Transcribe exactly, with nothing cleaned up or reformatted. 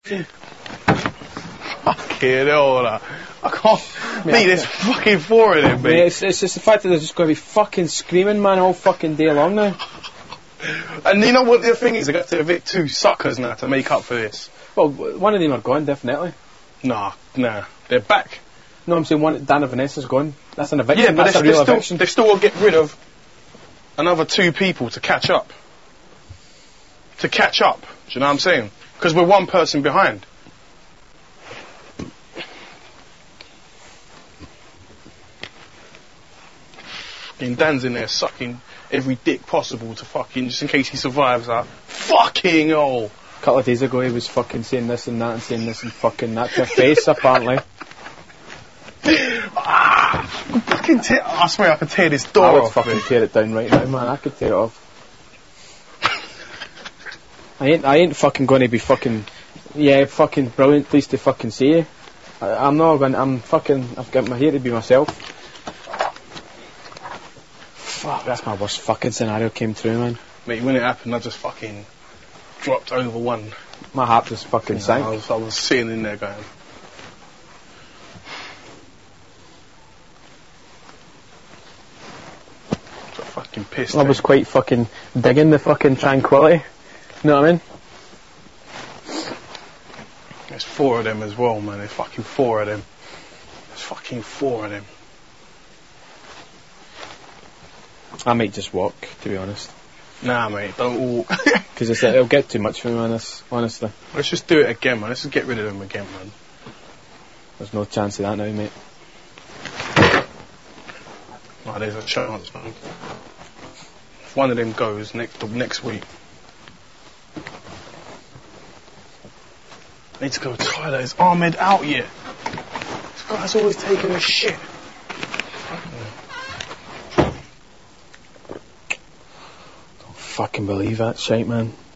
Fucking hell, like, I can't. Mate, mate there's fucking four of them, mate. mate it's, it's just the fact that they're just going to be fucking screaming, man, all fucking day long now. And you know what the thing is? I got to evict two suckers now to make up for this. Well, one of them are gone, definitely. Nah, nah, they're back. No, I'm saying one. Dana Vanessa's gone. That's an eviction. Yeah, but that's they're, a real they're eviction. still, they still will get rid of another two people to catch up. To catch up. Do you know what I'm saying? Because we're one person behind. Fucking Dan's in there sucking every dick possible to fucking, just in case he survives that. Fucking hell! A couple of days ago he was fucking saying this and that and saying this and fucking that to her face, apparently. Ah, fucking tear, I swear I could tear this door I would off. fucking mate. tear it down right now, man. I could tear it off. I ain't, I ain't fucking going to be fucking, yeah, fucking brilliant. Pleased to fucking see you. I, I'm not going. I'm fucking. I've got my here to be myself. Fuck, that's my worst fucking scenario came true, man. Mate, when it happened, I just fucking dropped over one. My heart just fucking You know, sank. I was, I was sitting in there going. So fucking pissed. I was quite fucking digging the fucking tranquility. You know what I mean? There's four of them as well, man. There's fucking four of them. There's fucking four of them. I might just walk, to be honest. Nah, mate, don't walk. Because it'll get too much for me, man, this, honestly. Let's just do it again, man. Let's just get rid of them again, man. There's no chance of that now, mate. Oh, there's a chance, man. If one of them goes next next week. I need to go to the toilet. Is Ahmed out yet? This guy's always taking a shit. Fucking believe that shite, man.